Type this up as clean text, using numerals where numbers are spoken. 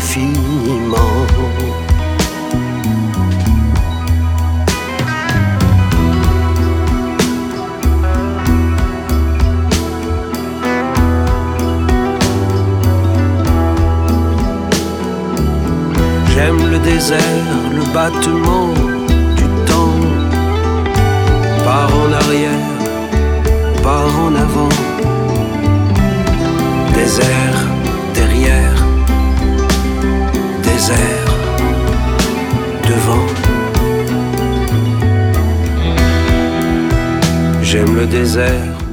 infiniment. J'aime le désert, le battement du temps. Par en arrière, par en avant. Désert, derrière. Désert, devant. J'aime le désert,